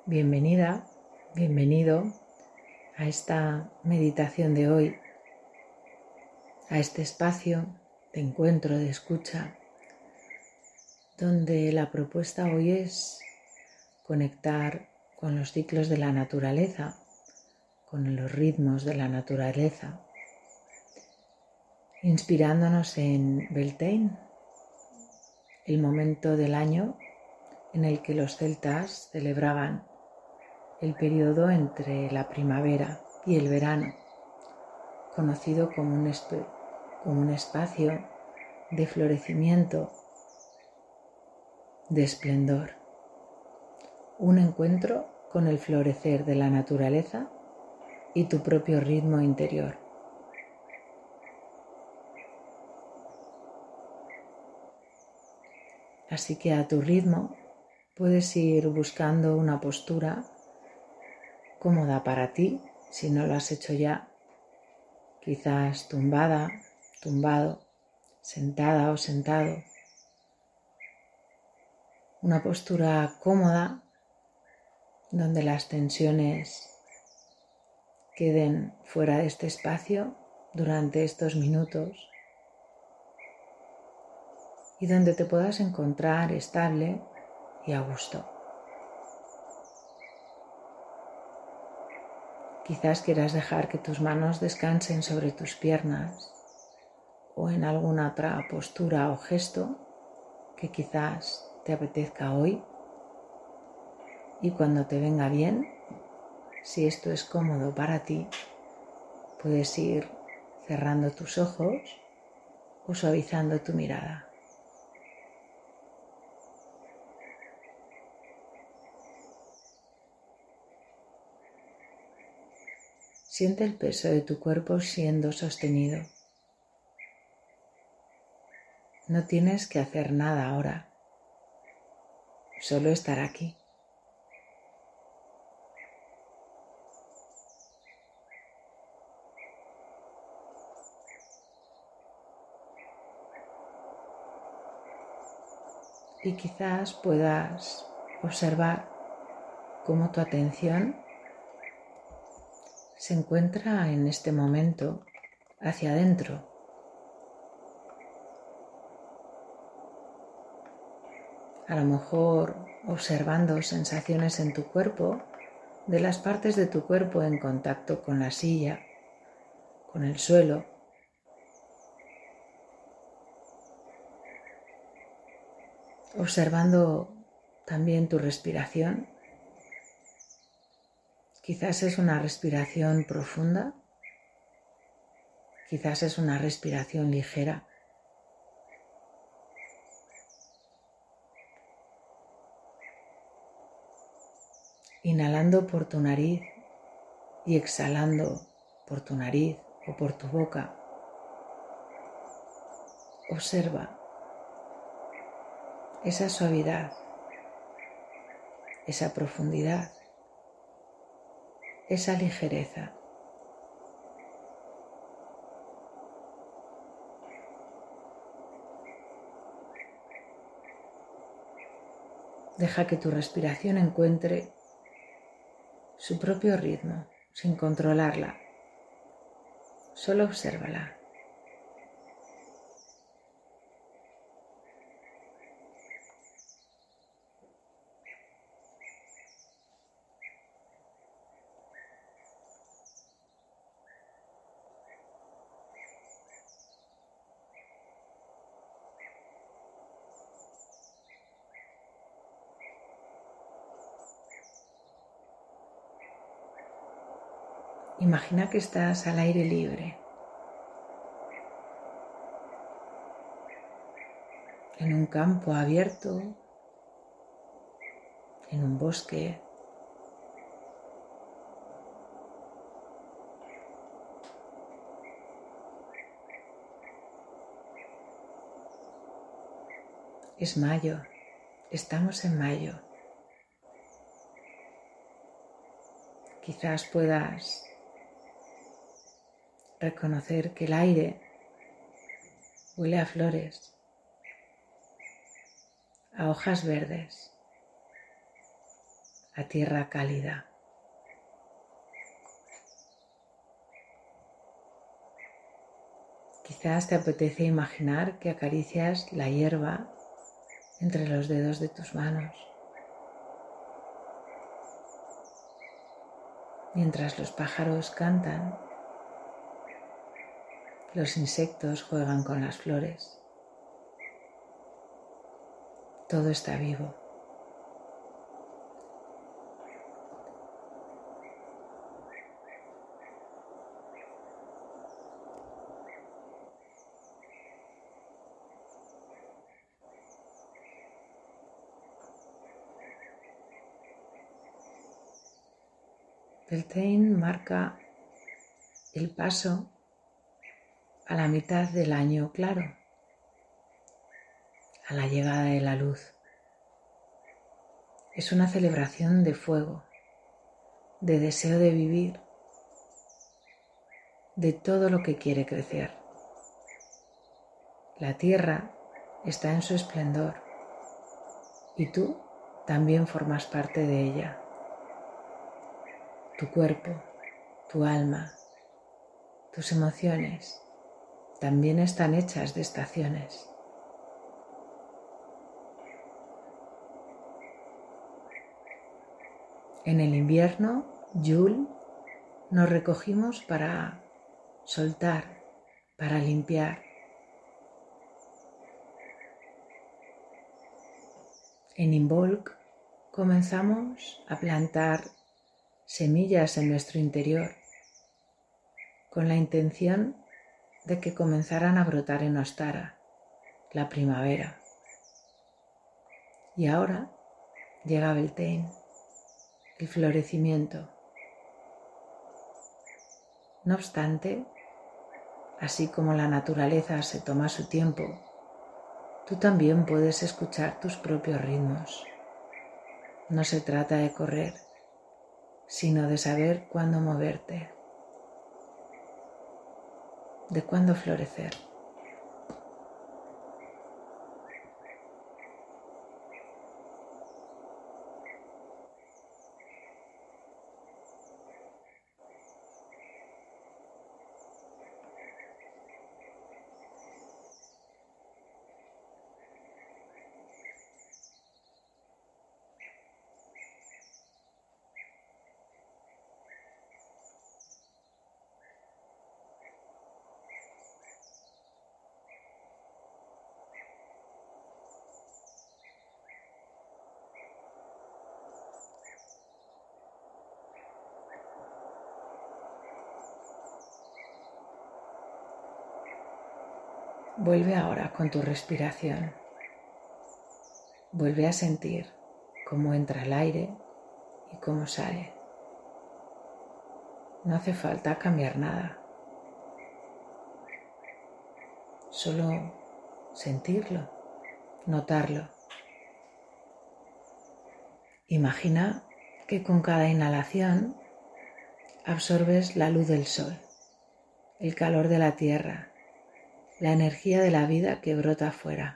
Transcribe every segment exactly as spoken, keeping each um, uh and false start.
Bienvenida, bienvenido a esta meditación de hoy, a este espacio de encuentro, de escucha, donde la propuesta hoy es conectar con los ciclos de la naturaleza, con los ritmos de la naturaleza, inspirándonos en Beltane, el momento del año en el que los celtas celebraban el periodo entre la primavera y el verano, conocido como un, como un espacio de florecimiento, de esplendor, un encuentro con el florecer de la naturaleza y tu propio ritmo interior. Así que a tu ritmo puedes ir buscando una postura cómoda para ti, si no lo has hecho ya, quizás tumbada, tumbado, sentada o sentado. Una postura cómoda donde las tensiones queden fuera de este espacio durante estos minutos y donde te puedas encontrar estable y a gusto. Quizás quieras dejar que tus manos descansen sobre tus piernas o en alguna otra postura o gesto que quizás te apetezca hoy. Y cuando te venga bien, si esto es cómodo para ti, puedes ir cerrando tus ojos o suavizando tu mirada. Siente el peso de tu cuerpo siendo sostenido. No tienes que hacer nada ahora, solo estar aquí. Y quizás puedas observar cómo tu atención se encuentra en este momento hacia adentro. A lo mejor observando sensaciones en tu cuerpo, de las partes de tu cuerpo en contacto con la silla, con el suelo. Observando también tu respiración. Quizás es una respiración profunda, quizás es una respiración ligera. Inhalando por tu nariz y exhalando por tu nariz o por tu boca. Observa esa suavidad, esa profundidad, esa ligereza. Deja que tu respiración encuentre su propio ritmo, sin controlarla. Solo obsérvala. Imagina que estás al aire libre, en un campo abierto, en un bosque. Es mayo, estamos en mayo. Quizás puedas reconocer que el aire huele a flores, a hojas verdes, a tierra cálida. Quizás te apetece imaginar que acaricias la hierba entre los dedos de tus manos, mientras los pájaros cantan, los insectos juegan con las flores. Todo está vivo. Beltane marca el paso a la mitad del año claro, a la llegada de la luz. Es una celebración de fuego, de deseo de vivir, de todo lo que quiere crecer. La tierra está en su esplendor y tú también formas parte de ella. Tu cuerpo, tu alma, tus emociones también están hechas de estaciones. En el invierno, Yule, nos recogimos para soltar, para limpiar. En Imbolc comenzamos a plantar semillas en nuestro interior, con la intención de que comenzaran a brotar en Ostara, la primavera. Y ahora llega Beltane, el florecimiento. No obstante, así como la naturaleza se toma su tiempo, tú también puedes escuchar tus propios ritmos. No se trata de correr, sino de saber cuándo moverte, de cuándo florecer. Vuelve ahora con tu respiración. Vuelve a sentir cómo entra el aire y cómo sale. No hace falta cambiar nada. Solo sentirlo, notarlo. Imagina que con cada inhalación absorbes la luz del sol, el calor de la tierra, la energía de la vida que brota afuera.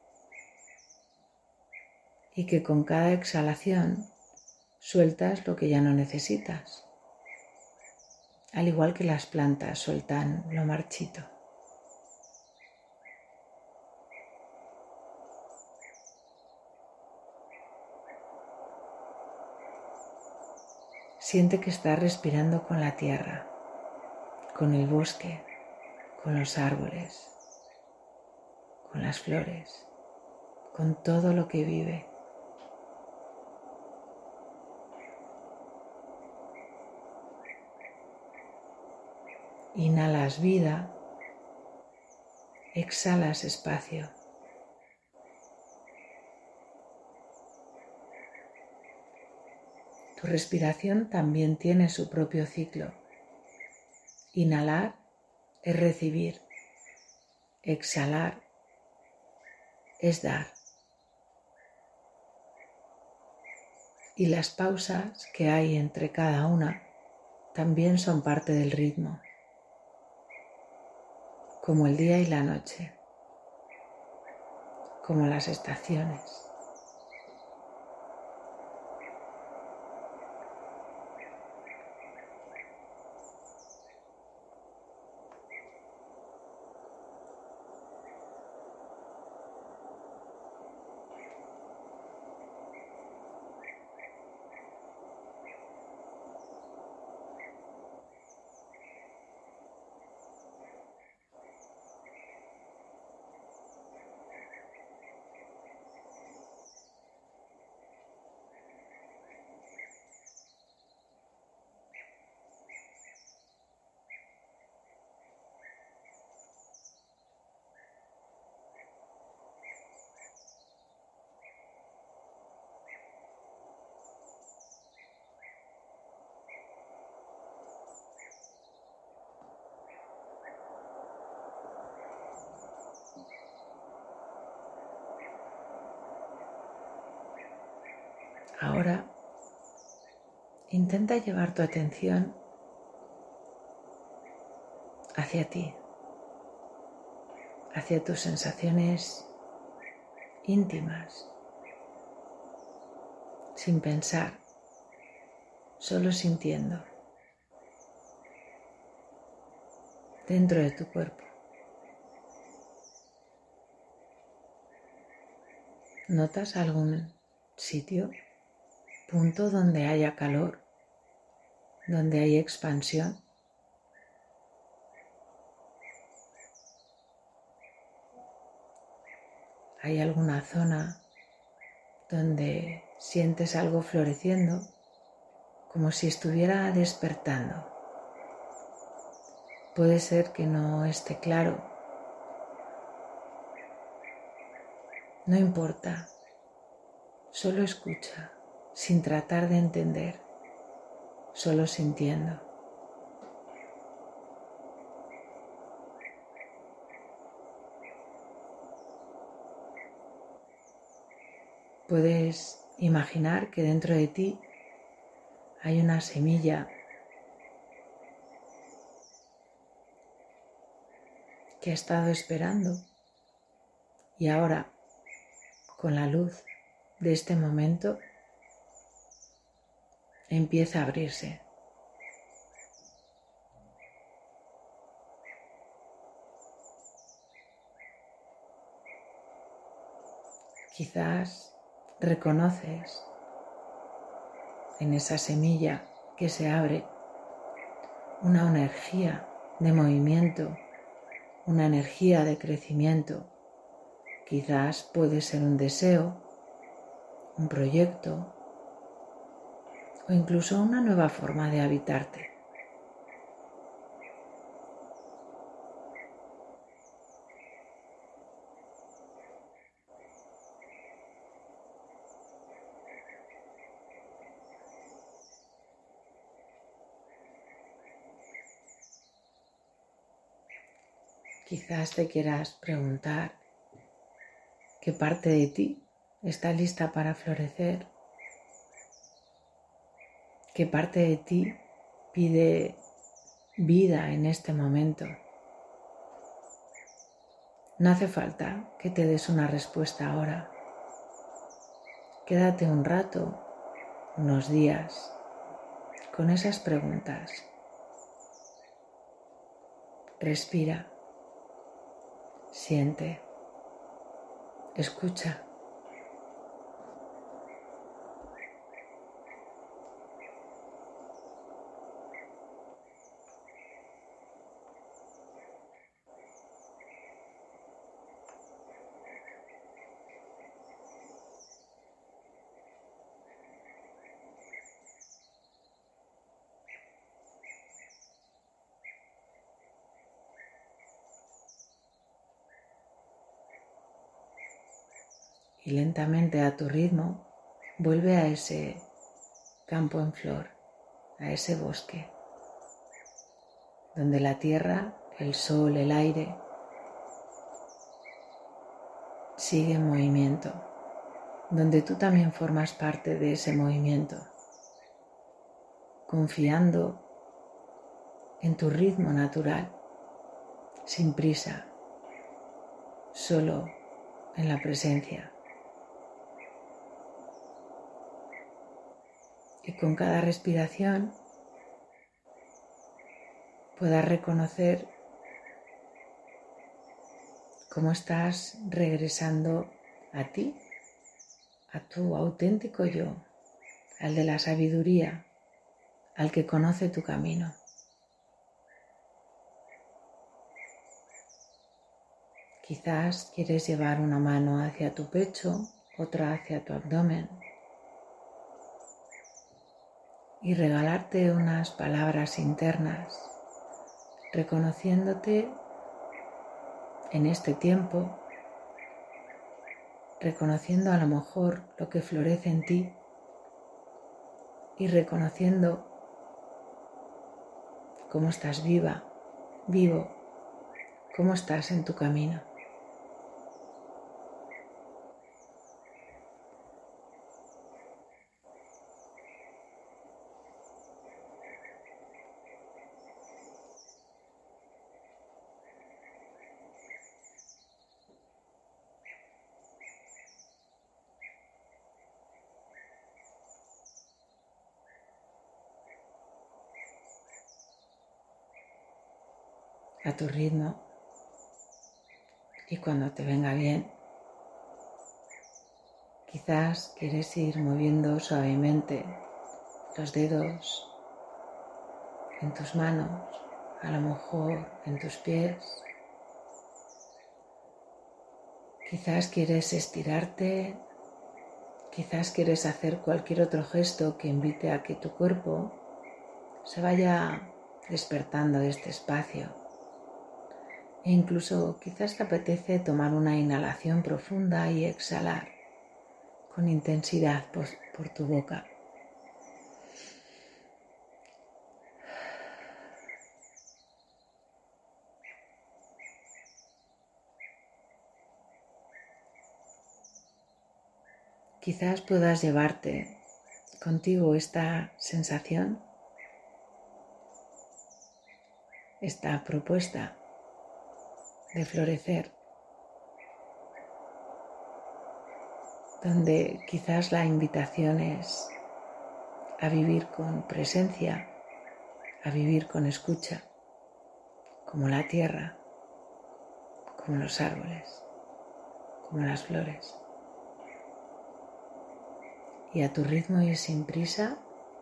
Y que con cada exhalación sueltas lo que ya no necesitas, al igual que las plantas sueltan lo marchito. Siente que estás respirando con la tierra, con el bosque, con los árboles, con las flores, con todo lo que vive. Inhalas vida, exhalas espacio. Tu respiración también tiene su propio ciclo. Inhalar es recibir, exhalar es dar. Y las pausas que hay entre cada una también son parte del ritmo, como el día y la noche, como las estaciones. Ahora intenta llevar tu atención hacia ti, hacia tus sensaciones íntimas, sin pensar, solo sintiendo, dentro de tu cuerpo. ¿Notas algún sitio, punto donde haya calor, donde hay expansión? ¿Hay alguna zona donde sientes algo floreciendo, como si estuviera despertando? Puede ser que no esté claro. No importa, solo escucha, sin tratar de entender, solo sintiendo. Puedes imaginar que dentro de ti hay una semilla que ha estado esperando y ahora, con la luz de este momento, empieza a abrirse. Quizás reconoces en esa semilla que se abre una energía de movimiento, una energía de crecimiento. Quizás puede ser un deseo, un proyecto o incluso una nueva forma de habitarte. Quizás te quieras preguntar qué parte de ti está lista para florecer, qué parte de ti pide vida en este momento. No hace falta que te des una respuesta ahora. Quédate un rato, unos días, con esas preguntas. Respira, siente, escucha. Y lentamente a tu ritmo vuelve a ese campo en flor, a ese bosque, donde la tierra, el sol, el aire sigue en movimiento, donde tú también formas parte de ese movimiento, confiando en tu ritmo natural, sin prisa, solo en la presencia. Y con cada respiración puedas reconocer cómo estás regresando a ti, a tu auténtico yo, al de la sabiduría, al que conoce tu camino. Quizás quieres llevar una mano hacia tu pecho, otra hacia tu abdomen y regalarte unas palabras internas, reconociéndote en este tiempo, reconociendo a lo mejor lo que florece en ti y reconociendo cómo estás viva, vivo, cómo estás en tu camino. a tu ritmo y cuando te venga bien. Quizás quieres ir moviendo suavemente los dedos en tus manos, a lo mejor en tus pies. Quizás quieres estirarte, quizás quieres hacer cualquier otro gesto que invite a que tu cuerpo se vaya despertando de este espacio. E incluso quizás te apetece tomar una inhalación profunda y exhalar con intensidad por, por tu boca. Quizás puedas llevarte contigo esta sensación, esta propuesta de florecer, donde quizás la invitación es a vivir con presencia, a vivir con escucha, como la tierra, como los árboles, como las flores. Y a tu ritmo y sin prisa,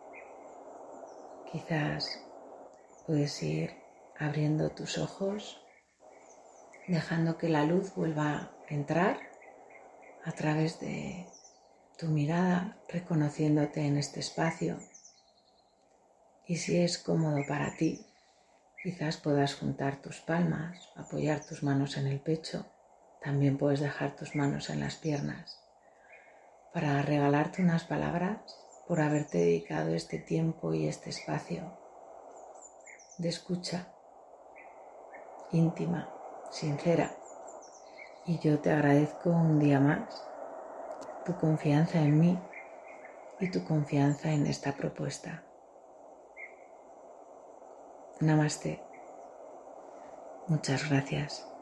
quizás puedes ir abriendo tus ojos, dejando que la luz vuelva a entrar a través de tu mirada, reconociéndote en este espacio. Y si es cómodo para ti, quizás puedas juntar tus palmas, apoyar tus manos en el pecho. También puedes dejar tus manos en las piernas para regalarte unas palabras por haberte dedicado este tiempo y este espacio de escucha íntima, sincera. Y yo te agradezco un día más tu confianza en mí y tu confianza en esta propuesta. Namaste. Muchas gracias.